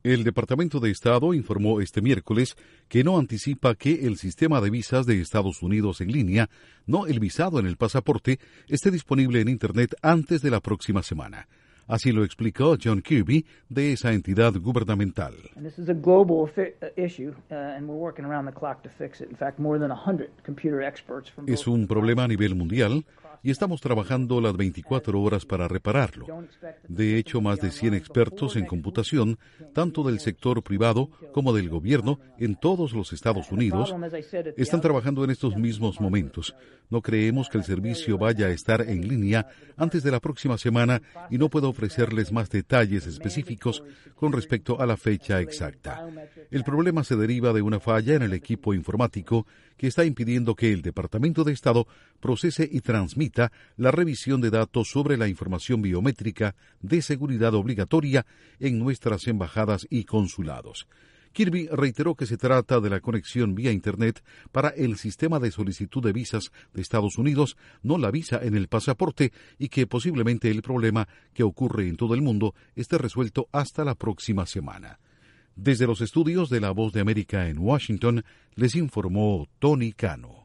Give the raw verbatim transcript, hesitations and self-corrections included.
El Departamento de Estado informó este miércoles que no anticipa que el sistema de visas de Estados Unidos en línea, no el visado en el pasaporte, esté disponible en Internet antes de la próxima semana. Así lo explicó John Kirby de esa entidad gubernamental. Es un problema a nivel mundial y estamos trabajando las veinticuatro horas para repararlo. De hecho, más de cien expertos en computación, tanto del sector privado como del gobierno en todos los Estados Unidos, están trabajando en estos mismos momentos. No creemos que el servicio vaya a estar en línea antes de la próxima semana y no puedo ofrecerles más detalles específicos con respecto a la fecha exacta. El problema se deriva de una falla en el equipo informático que está impidiendo que el Departamento de Estado procese y transmita la revisión de datos sobre la información biométrica de seguridad obligatoria en nuestras embajadas y consulados. Kirby reiteró que se trata de la conexión vía Internet para el sistema de solicitud de visas de Estados Unidos, no la visa en el pasaporte, y que posiblemente el problema que ocurre en todo el mundo esté resuelto hasta la próxima semana. Desde los estudios de La Voz de América en Washington, les informó Tony Cano.